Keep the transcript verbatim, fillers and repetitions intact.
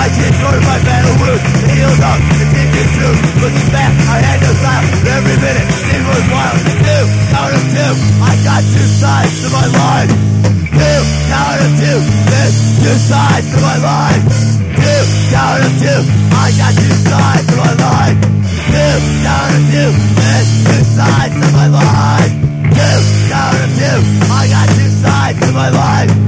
tears sort my battle wounds, healed up and taken two. Looking back, I had no style. Every minute seemed worthwhile. Two, count of two, I got two sides to my life. Two, count of two, there's two sides to my life. Two, count of two, I got two sides to my life. Two, count of two, there's two sides to my life. Two, count of two, I got two sides to my life.